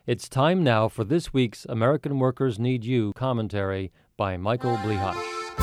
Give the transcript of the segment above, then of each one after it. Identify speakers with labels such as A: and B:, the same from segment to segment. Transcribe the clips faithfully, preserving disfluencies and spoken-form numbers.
A: It's time now for this week's American Workers Need You commentary by Michael Blihash.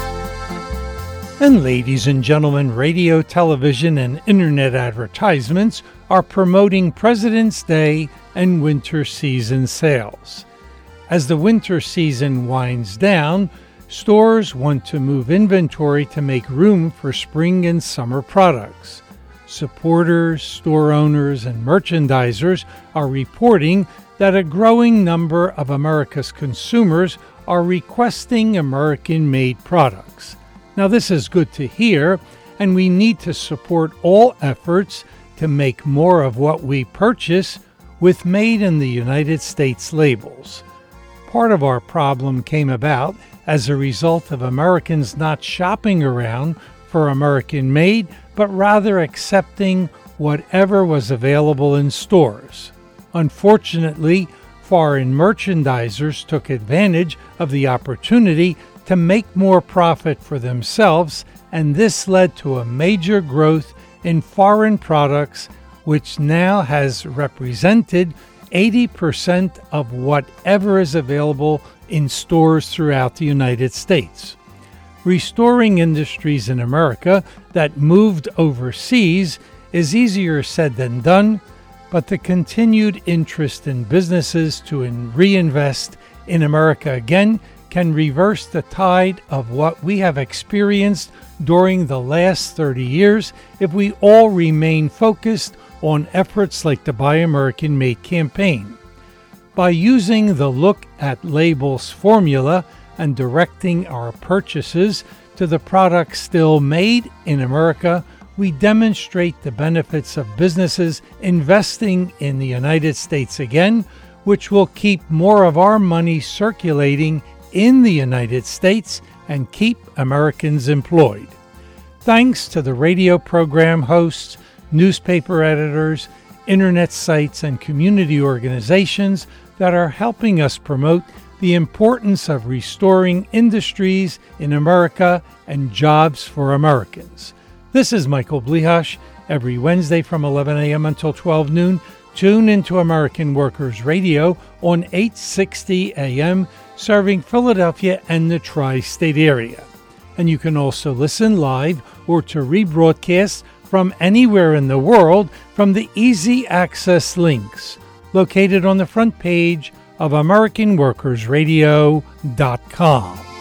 B: And ladies and gentlemen, radio, television, and internet advertisements are promoting President's Day and winter season sales. As the winter season winds down, stores want to move inventory to make room for spring and summer products. Supporters, store owners, and merchandisers are reporting that a growing number of America's consumers are requesting American-made products. Now, this is good to hear, and we need to support all efforts to make more of what we purchase with Made in the United States labels. Part of our problem came about as a result of Americans not shopping around for American-made, but rather accepting whatever was available in stores. Unfortunately, foreign merchandisers took advantage of the opportunity to make more profit for themselves, and this led to a major growth in foreign products, which now has represented eighty percent of whatever is available in stores throughout the United States. Restoring industries in America that moved overseas is easier said than done, but the continued interest in businesses to reinvest in America again can reverse the tide of what we have experienced during the last thirty years if we all remain focused on efforts like the Buy American Made campaign. By using the Look at Labels formula and directing our purchases to the products still made in America, we demonstrate the benefits of businesses investing in the United States again, which will keep more of our money circulating in the United States and keep Americans employed. Thanks to the radio program hosts, newspaper editors, internet sites, and community organizations that are helping us promote the importance of restoring industries in America and jobs for Americans. This is Michael Blihash. Every Wednesday from eleven a.m. until twelve noon, tune into American Workers Radio on eight sixty a.m., serving Philadelphia and the tri-state area. And you can also listen live or to rebroadcast from anywhere in the world from the easy access links located on the front page of American Workers Radio dot com.